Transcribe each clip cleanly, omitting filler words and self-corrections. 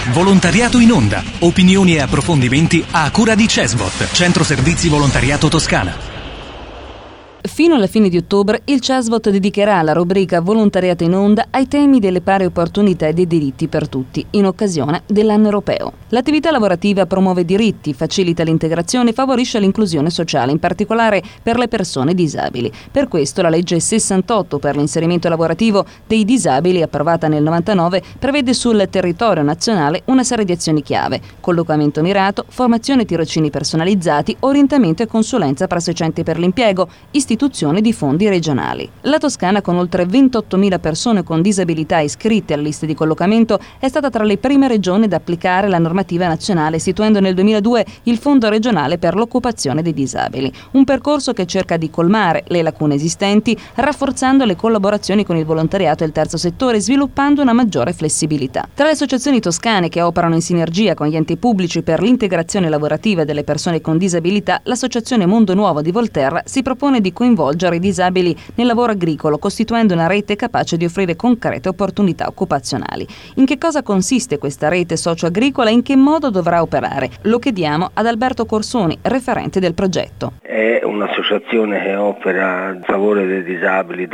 Volontariato in onda. Opinioni e approfondimenti a cura di CESVOT, Centro Servizi Volontariato Toscana. Fino alla fine di ottobre il CESVOT dedicherà la rubrica Volontariato in onda ai temi delle pari opportunità e dei diritti per tutti, in occasione dell'anno europeo. L'attività lavorativa promuove diritti, facilita l'integrazione e favorisce l'inclusione sociale, in particolare per le persone disabili. Per questo la legge 68 per l'inserimento lavorativo dei disabili, approvata nel 99, prevede sul territorio nazionale una serie di azioni chiave: collocamento mirato, formazione e tirocini personalizzati, orientamento e consulenza presso i centri per l'impiego, istituzione di fondi regionali. La Toscana, con oltre 28.000 persone con disabilità iscritte alle liste di collocamento, è stata tra le prime regioni ad applicare la normativa nazionale, istituendo nel 2002 il Fondo regionale per l'occupazione dei disabili. Un percorso che cerca di colmare le lacune esistenti, rafforzando le collaborazioni con il volontariato e il terzo settore, sviluppando una maggiore flessibilità. Tra le associazioni toscane che operano in sinergia con gli enti pubblici per l'integrazione lavorativa delle persone con disabilità, l'Associazione Mondo Nuovo di Volterra si propone di coinvolgere i disabili nel lavoro agricolo, costituendo una rete capace di offrire concrete opportunità occupazionali. In che cosa consiste questa rete socio-agricola e in che modo dovrà operare? Lo chiediamo ad Alberto Corsoni, referente del progetto. È un'associazione che opera in favore dei disabili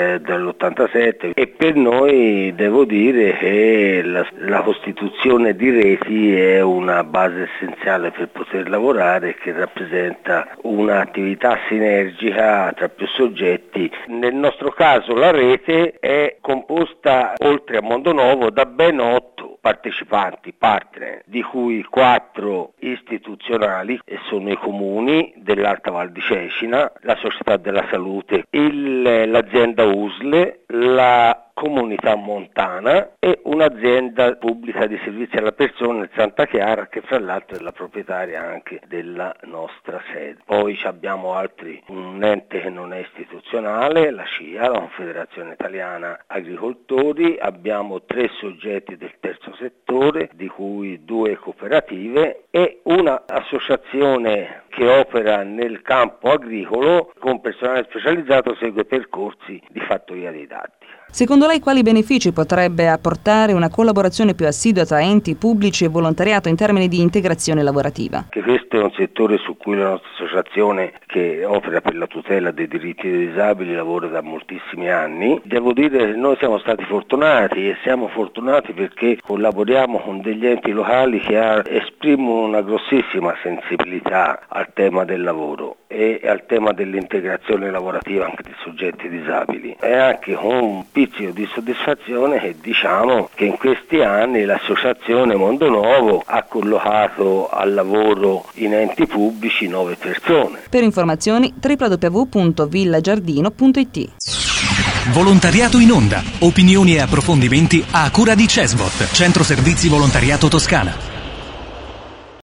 dall'87 e per noi devo dire che la costituzione di reti è una base essenziale per poter lavorare, che rappresenta un'attività sinergica tra più soggetti. Nel nostro caso la rete è composta, oltre a Mondo Nuovo, da ben 8 partecipanti, partner, di cui 4 istituzionali, e sono i comuni dell'Alta Val di Cecina, la Società della Salute, l'azienda USLE, la Comunità Montana e un'azienda pubblica di servizi alla persona, il Santa Chiara, che fra l'altro è la proprietaria anche della nostra sede. Poi abbiamo un ente che non è istituzionale, la CIA, la Confederazione Italiana Agricoltori, abbiamo 3 soggetti del terzo settore, di cui 2 cooperative, e una associazione che opera nel campo agricolo con personale specializzato, segue percorsi di fattoria dei dati. Secondo lei quali benefici potrebbe apportare una collaborazione più assidua tra enti pubblici e volontariato in termini di integrazione lavorativa? Che questo è un settore su cui la nostra associazione, che opera per la tutela dei diritti dei disabili, lavora da moltissimi anni. Devo dire che noi siamo stati fortunati, e siamo fortunati perché collaboriamo con degli enti locali che esprimono una grossissima sensibilità al tema del lavoro e al tema dell'integrazione lavorativa anche dei soggetti disabili. E anche con un pizzico di soddisfazione che diciamo che in questi anni l'associazione Mondo Nuovo ha collocato al lavoro in enti pubblici 9 persone. Per informazioni www.villagiardino.it. Volontariato in onda. Opinioni e approfondimenti a cura di CESVOT, Centro Servizi Volontariato Toscana.